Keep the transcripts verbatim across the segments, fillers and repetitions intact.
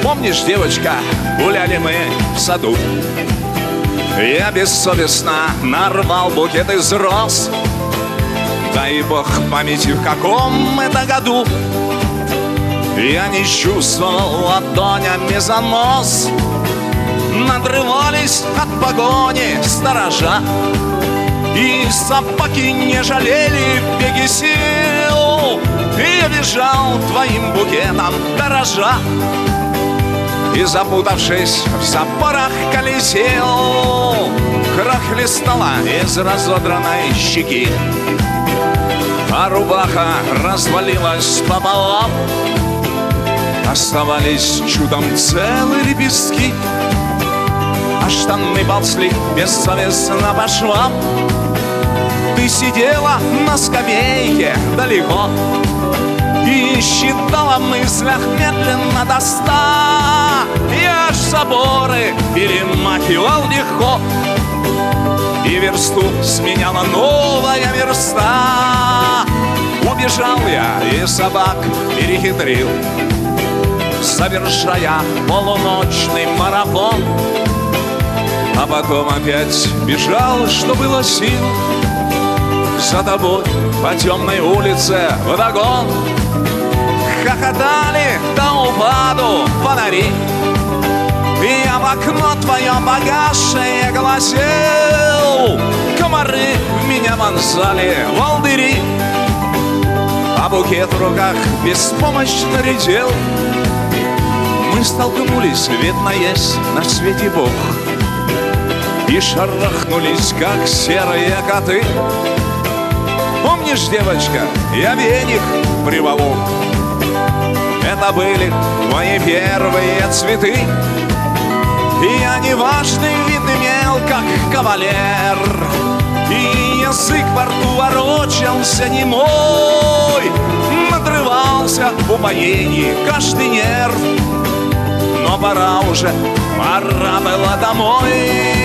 Помнишь, девочка, гуляли мы в саду? Я бессовестно нарвал букет из роз. Дай бог памяти, в каком это году. Я не чувствовал ладонями занос. Надрывались от погони сторожа, и собаки не жалели в беге сил. И я бежал твоим букетом дорожа, и, запутавшись в запорах колесил. Кровь хлестала из разодранной щеки, а рубаха развалилась пополам. Оставались чудом целые лепестки, а штаны ползли бессовестно по швам. Ты сидела на скамейке далеко и считала в мыслях медленно до ста. Я ж заборы перемахивал легко, и версту сменяла новая верста. Убежал я и собак перехитрил, совершая полуночный марафон. А потом опять бежал, что было сил, за тобой по темной улице вдогон. Хохотали до упаду фонари, и я в окно твое погасшее глазел. Комары в меня вонзали волдыри, а букет в руках беспомощно редел. Мы столкнулись, видно, есть на свете Бог, и шарахнулись, как серые коты. Помнишь, девочка, я веник приволок? Это были мои первые цветы, и я неважный вид имел, как кавалер, и язык во рту ворочался немой. Надрывался в упоении каждый нерв, но пора уже, пора было домой.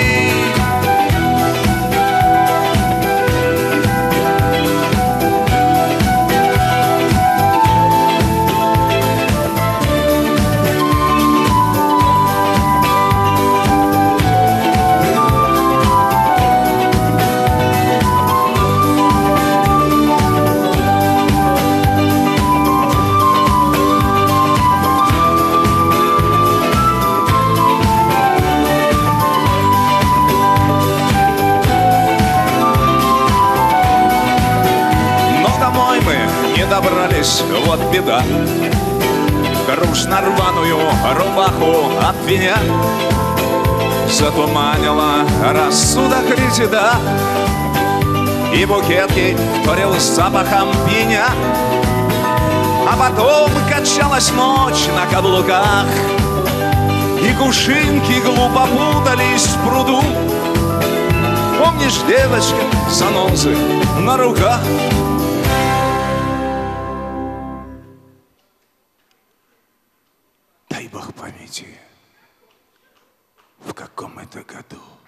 Добрались, вот беда. Грустно рваную рубаху от меня затуманила рассудок резида, и букет ей вторил запахом пеня. А потом качалась ночь на каблуках, и кувшинки глупо путались в пруду. Помнишь, девочка, занозы на руках? Дай бог памяти, в каком это году.